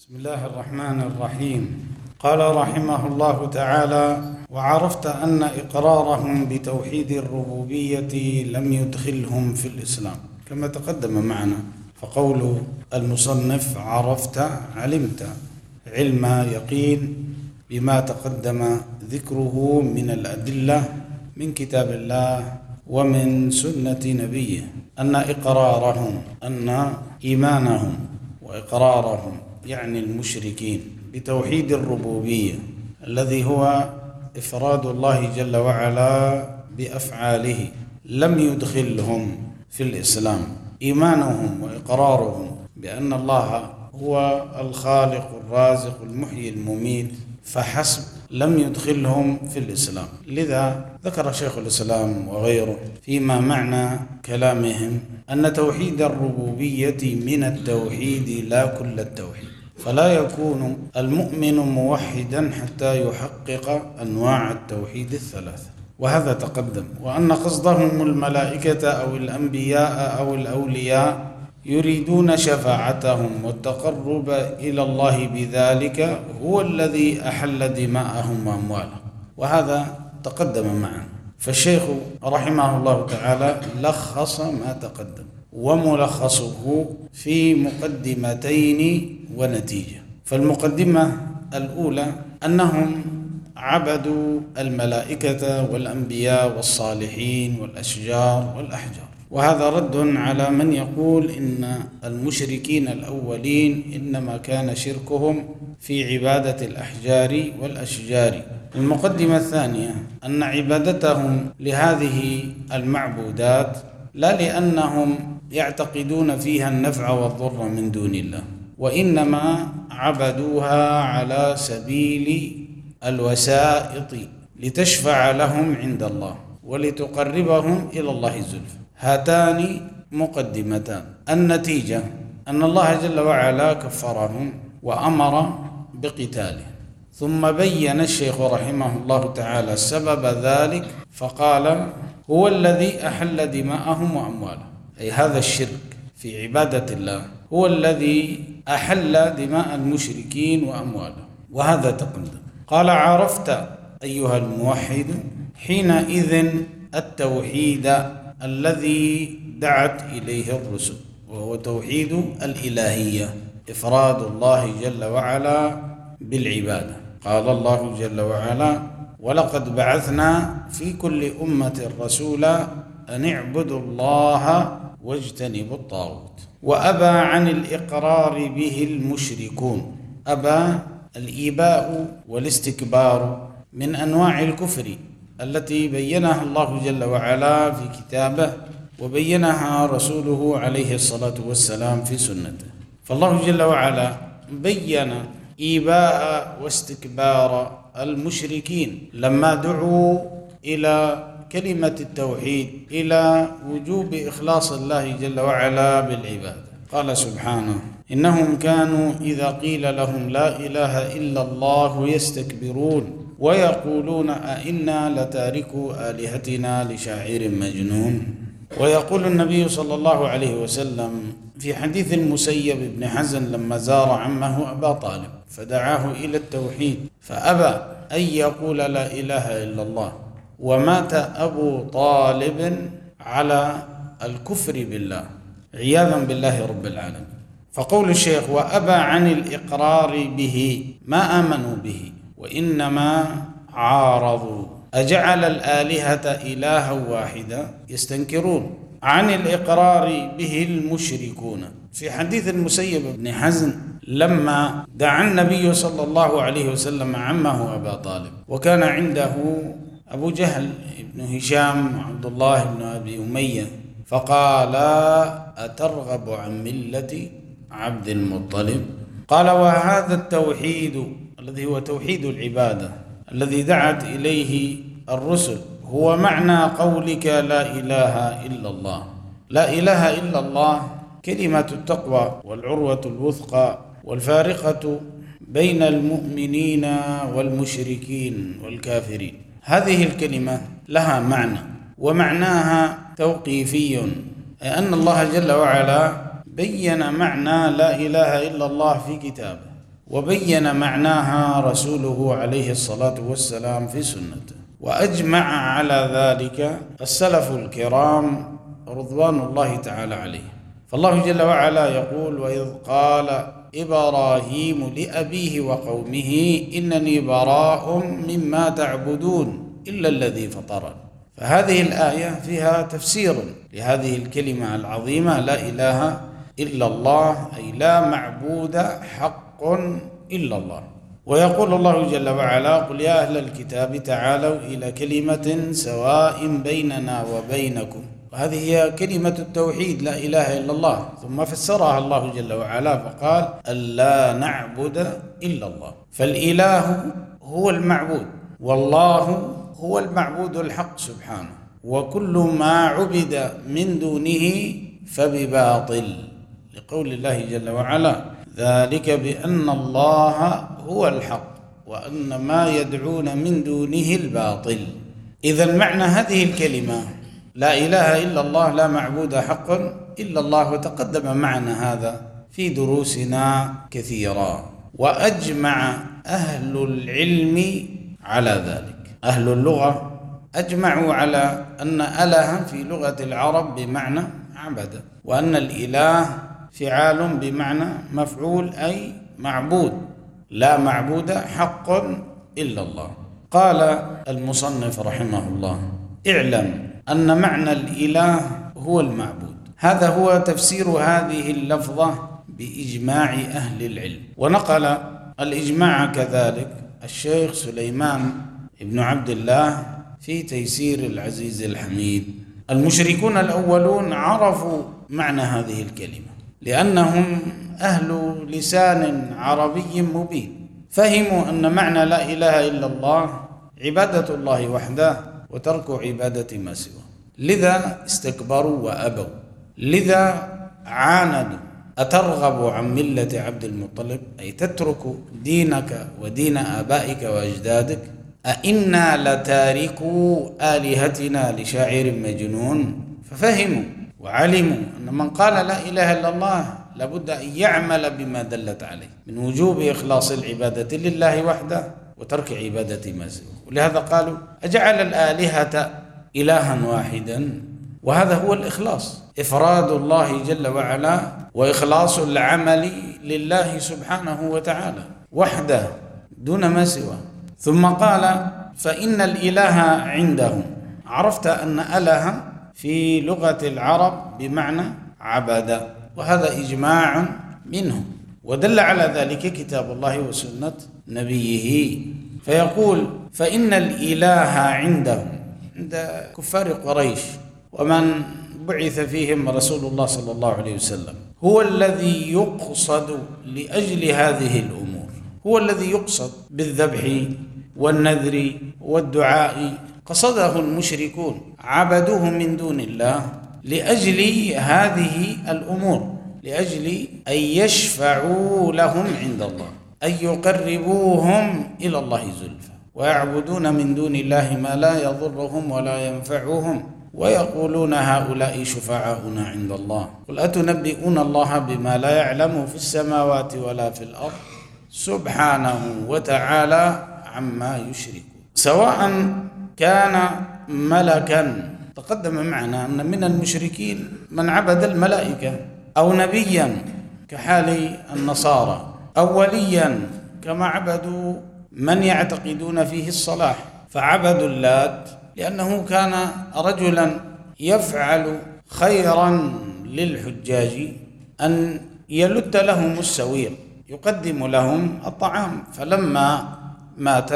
بسم الله الرحمن الرحيم. قال رحمه الله تعالى: وعرفت أن إقرارهم بتوحيد الربوبية لم يدخلهم في الإسلام، كما تقدم معنا. فقول المصنف عرفت علمت علم يقين بما تقدم ذكره من الأدلة من كتاب الله ومن سنة نبيه، أن إقرارهم أن إيمانهم وإقرارهم يعني المشركين بتوحيد الربوبية الذي هو إفراد الله جل وعلا بأفعاله لم يدخلهم في الإسلام. إيمانهم وإقرارهم بأن الله هو الخالق الرازق المحيي المميت فحسب لم يدخلهم في الإسلام. لذا ذكر شيخ الإسلام وغيره فيما معنى كلامهم أن توحيد الربوبية من التوحيد لا كل التوحيد، فلا يكون المؤمن موحدا حتى يحقق أنواع التوحيد الثلاثة، وهذا تقدم. وأن قصدهم الملائكة أو الأنبياء أو الأولياء يريدون شفاعتهم والتقرب إلى الله بذلك هو الذي أحل دماءهم وأموالهم، وهذا تقدم معا. فالشيخ رحمه الله تعالى لخص ما تقدم، وملخصه في مقدمتين ونتيجة. فالمقدمة الأولى أنهم عبدوا الملائكة والأنبياء والصالحين والأشجار والأحجار، وهذا رد على من يقول إن المشركين الأولين إنما كان شركهم في عبادة الأحجار والأشجار. المقدمة الثانية أن عبادتهم لهذه المعبودات لا لأنهم يعتقدون فيها النفع والضر من دون الله، وإنما عبدوها على سبيل الوسائط لتشفع لهم عند الله ولتقربهم إلى الله زلفى. هاتان مقدمتان. النتيجة أن الله جل وعلا كفرهم وأمر بقتالهم، ثم بين الشيخ رحمه الله تعالى سبب ذلك فقال: هو الذي أحل دماءهم وأموالهم، أي هذا الشرك في عبادة الله هو الذي أحل دماء المشركين وأموالهم، وهذا تقدم. قال: عرفت أيها الموحد حينئذ التوحيد الذي دعت إليه الرسل، وهو توحيد الإلهية، إفراد الله جل وعلا بالعبادة. قال الله جل وعلا: ولقد بعثنا في كل أمة رسولا أن اعبدوا الله واجتنبوا الطاغوت. وأبى عن الإقرار به المشركون. أبى الإيباء والاستكبار من أنواع الكفر التي بينها الله جل وعلا في كتابه وبينها رسوله عليه الصلاة والسلام في سنته. فالله جل وعلا بين إيباء واستكبار المشركين لما دعوا إلى كلمة التوحيد، إلى وجوب إخلاص الله جل وعلا بالعبادة. قال سبحانه: إنهم كانوا إذا قيل لهم لا إله إلا الله يستكبرون ويقولون أئنا لتاركوا آلهتنا لشاعر مجنون. ويقول النبي صلى الله عليه وسلم في حديث المسيب بن حزن لما زار عمه أبا طالب فدعاه إلى التوحيد فأبى أن يقول لا إله إلا الله، ومات أبو طالب على الكفر بالله عياذا بالله رب العالمين. فقول الشيخ: وأبى عن الإقرار به، ما آمنوا به وإنما عارضوا. أجعل الآلهة إلها واحدا؟ يستنكرون. عن الإقرار به المشركون. في حديث المسيب بن حزن لما دعا النبي صلى الله عليه وسلم عمه أبا طالب، وكان عنده أبو جهل بن هشام وعبد الله بن أبي أمية، فقال: أترغب عن ملة عبد المطلب؟ قال: وهذا التوحيد الذي هو توحيد العبادة الذي دعت إليه الرسل هو معنى قولك لا إله إلا الله. لا إله إلا الله كلمة التقوى والعروة الوثقى والفارقة بين المؤمنين والمشركين والكافرين. هذه الكلمة لها معنى، ومعناها توقيفي، أي أن الله جل وعلا بين معنى لا إله إلا الله في كتابه، وبين معناها رسوله عليه الصلاة والسلام في سنته، وأجمع على ذلك السلف الكرام رضوان الله تعالى عليه. فالله جل وعلا يقول: وإذ قال إبراهيم لأبيه وقومه إنني براء مما تعبدون إلا الذي فطرني. فهذه الآية فيها تفسير لهذه الكلمة العظيمة: لا إله إلا الله، أي لا معبود حق إلا الله. ويقول الله جل وعلا: قل يا أهل الكتاب تعالوا إلى كلمة سواء بيننا وبينكم. وهذه هي كلمة التوحيد، لا إله إلا الله. ثم فسرها الله جل وعلا فقال: ألا نعبد إلا الله. فالإله هو المعبود، والله هو المعبود الحق سبحانه، وكل ما عبد من دونه فبباطل، لقول الله جل وعلا: ذلك بأن الله هو الحق وأن ما يدعون من دونه الباطل. إذا معنى هذه الكلمة لا إله إلا الله، لا معبود حق إلا الله، وتقدم معنا هذا في دروسنا كثيرا. وأجمع أهل العلم على ذلك. أهل اللغة أجمعوا على أن أله في لغة العرب بمعنى عبد، وأن الإله فعال بمعنى مفعول، أي معبود، لا معبود حق إلا الله. قال المصنف رحمه الله: اعلم أن معنى الإله هو المعبود. هذا هو تفسير هذه اللفظة بإجماع أهل العلم. ونقل الإجماع كذلك الشيخ سليمان ابن عبد الله في تيسير العزيز الحميد. المشركون الأولون عرفوا معنى هذه الكلمة لأنهم أهل لسان عربي مبين، فهموا أن معنى لا إله إلا الله عبادة الله وحده وترك عبادة ما سواه، لذا استكبروا وأبوا، لذا عاندوا. أترغب عن ملة عبد المطلب، أي تترك دينك ودين آبائك وأجدادك؟ أئنا لتاركوا آلهتنا لشاعر مجنون. ففهموا وعلموا أن من قال لا إله إلا الله لابد أن يعمل بما دلت عليه من وجوب إخلاص العبادة لله وحده وترك عبادة ما سواه. ولهذا قالوا: أجعل الآلهة إلها واحدا؟ وهذا هو الإخلاص، إفراد الله جل وعلا وإخلاص العمل لله سبحانه وتعالى وحده دون ما سواه. ثم قال: فإن الإله عندهم. عرفت أن أله في لغة العرب بمعنى عبد، وهذا إجماع منهم، ودل على ذلك كتاب الله وسنة نبيه. فيقول: فإن الإله عندهم، عند كفار قريش ومن بعث فيهم رسول الله صلى الله عليه وسلم، هو الذي يقصد لأجل هذه الأمور، هو الذي يقصد بالذبح والنذر والدعاء. قصده المشركون، عبدوه من دون الله لأجل هذه الأمور، لأجل أن يشفعوا لهم عند الله، أن يقربوهم إلى الله زلفى، ويعبدون من دون الله ما لا يضرهم ولا ينفعهم، ويقولون: هؤلاء شفعاؤنا عند الله. قل أتنبئون الله بما لا يعلم في السماوات ولا في الأرض سبحانه وتعالى عما يشركون. سواء كان ملكا، تقدم معنا أن من المشركين من عبد الملائكة، أو نبيا كحال النصارى، أو وليا كما عبدوا من يعتقدون فيه الصلاح، فعبدوا اللات لأنه كان رجلا يفعل خيرا للحجاج، أن يلت لهم السوير، يقدم لهم الطعام، فلما مات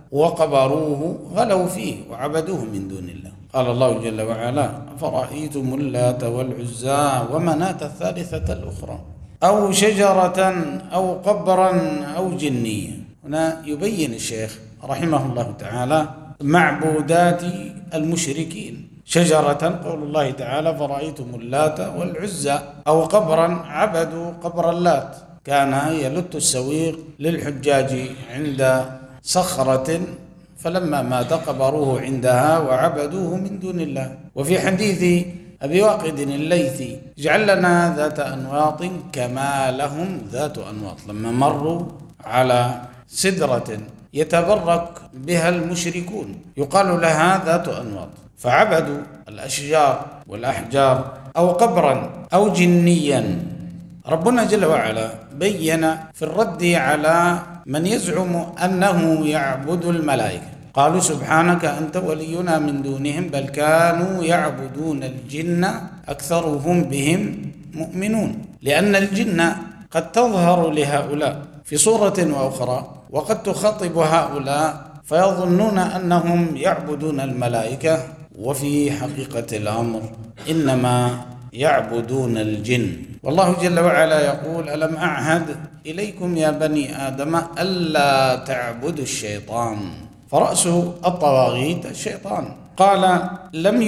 وقبروه غلوا فيه وعبدوه من دون الله. قال الله جل وعلا: فرأيتم اللات والعزى ومناة الثالثة الأخرى، أو شجرة أو قبرا أو جنية. هنا يبين الشيخ رحمه الله تعالى معبودات المشركين. شجرة قول الله تعالى: فرأيتم اللات والعزى، أو قبرا عبدوا قبر اللات، كان يلت السويق للحجاج عند صخرة، فلما مات قبروه عندها وعبدوه من دون الله. وفي حديث أبي واقد الليثي: اجعل لنا ذات أنواط كما لهم ذات أنواط. لما مروا على سدرة يتبرك بها المشركون يقال لها ذات أنواط، فعبدوا الأشجار والأحجار أو قبرا أو جنيا. ربنا جل وعلا بين في الرد على من يزعم أنه يعبد الملائكة، قالوا سبحانك أنت ولينا من دونهم بل كانوا يعبدون الجن أكثرهم بهم مؤمنون، لأن الجن قد تظهر لهؤلاء في صورة وأخرى وقد تخاطب هؤلاء فيظنون أنهم يعبدون الملائكة، وفي حقيقة الأمر إنما يعبدون الجن. والله جل وعلا يقول ألم أعهد إليكم يا بني آدم ألا تعبدوا الشيطان، فرأس الطواغيت الشيطان. قال لم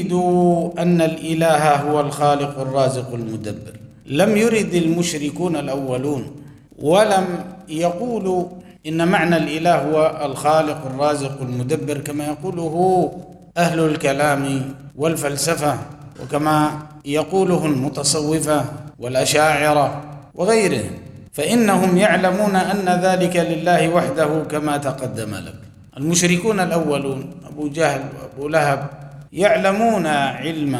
يريدوا أن الإله هو الخالق الرازق المدبر، لم يرد المشركون الأولون ولم يقولوا إن معنى الإله هو الخالق الرازق المدبر كما يقوله أهل الكلام والفلسفة، وكما يقوله المتصوفة والأشاعرة وغيرهم، فإنهم يعلمون أن ذلك لله وحده كما تقدم لك. المشركون الأولون أبو جهل وأبو لهب يعلمون علم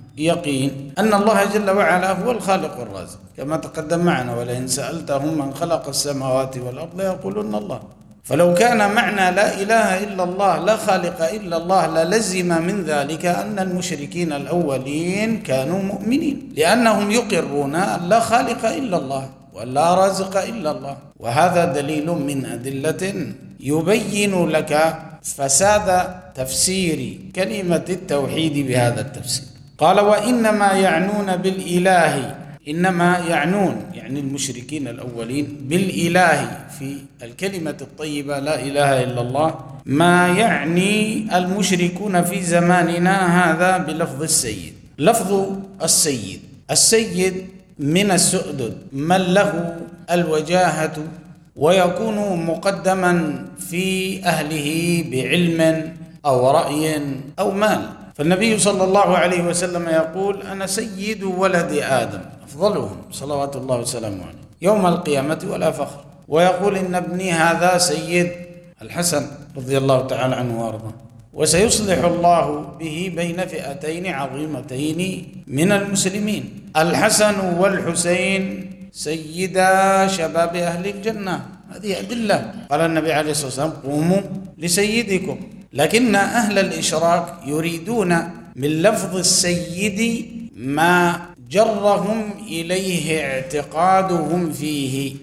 يقين أن الله جل وعلا هو الخالق الرازق كما تقدم معنا، ولئن سألتهم من خلق السماوات والأرض يقولون الله. فلو كان معنى لا إله إلا الله لا خالق إلا الله للزم من ذلك أن المشركين الأولين كانوا مؤمنين، لأنهم يقرون أن لا خالق إلا الله وأن لا رازق إلا الله، وهذا دليل من أدلة يبين لك فساد تفسير كلمة التوحيد بهذا التفسير. قال وإنما يعنون بالإله، إنما يعنون يعني المشركين الأولين بالإله في الكلمة الطيبة لا إله إلا الله ما يعني المشركون في زماننا هذا بلفظ السيد. لفظ السيد، السيد من السؤدد من له الوجاهة ويكون مقدما في أهله بعلم أو رأي أو مال. فالنبي صلى الله عليه وسلم يقول أنا سيد ولد آدم أفضلهم صلوات الله وسلامه عليه يوم القيامة ولا فخر، ويقول إن ابني هذا سيد الحسن رضي الله تعالى عنه وارضاه، وسيصلح الله به بين فئتين عظيمتين من المسلمين، الحسن والحسين سيدا شباب أهل الجنة. هذه أدلة. قال النبي عليه الصلاة والسلام قوموا لسيدكم. لكن أهل الإشراك يريدون من لفظ السيد ما جرهم إليه اعتقادهم فيه،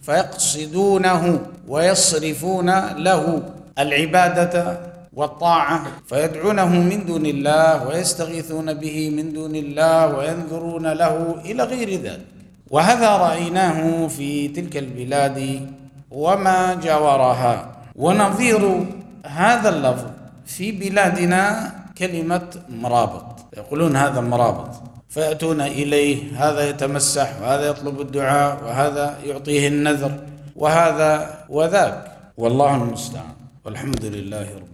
فيقصدونه ويصرفون له العبادة والطاعة، فيدعونه من دون الله ويستغيثون به من دون الله وينذرون له إلى غير ذلك. وهذا رأيناه في تلك البلاد وما جاورها. ونظير هذا اللفظ في بلادنا كلمة مرابط، يقولون هذا مرابط، فيأتون إليه هذا يتمسح وهذا يطلب الدعاء وهذا يعطيه النذر وهذا وذاك، والله المستعان، والحمد لله رب